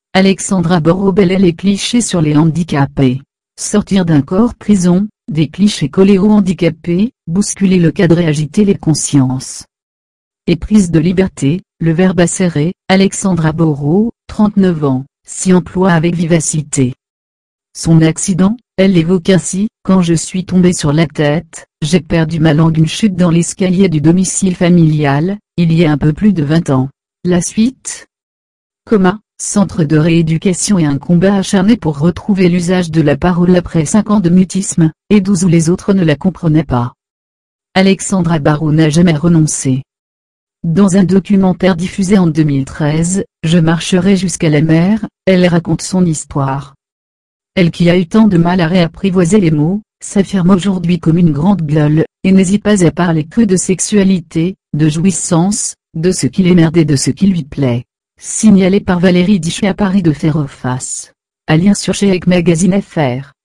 Alexandra Borobel les clichés sur les handicapés. Sortir d'un corps prison, des clichés collés aux handicapés, bousculer le cadre et agiter les consciences. Éprise de liberté, le verbe acéré, Alexandra Borot, 39 ans, s'y emploie avec vivacité. Son accident, elle l'évoque ainsi: quand je suis tombée sur la tête, j'ai perdu ma langue, une chute dans l'escalier du domicile familial, il y a un peu plus de 20 ans. La suite? Coma, centre de rééducation et un combat acharné pour retrouver l'usage de la parole après 5 ans de mutisme, et 12 où les autres ne la comprenaient pas. Alexandra Borot n'a jamais renoncé. Dans un documentaire diffusé en 2013, Je marcherai jusqu'à la mer, elle raconte son histoire. Elle qui a eu tant de mal à réapprivoiser les mots, s'affirme aujourd'hui comme une grande gueule, et n'hésite pas à parler que de sexualité, de jouissance, de ce qui l'emmerde et de ce qui lui plaît. Signalé par Valérie Dichet à Paris de Faire Face. À lire sur Cheikh Magazine FR.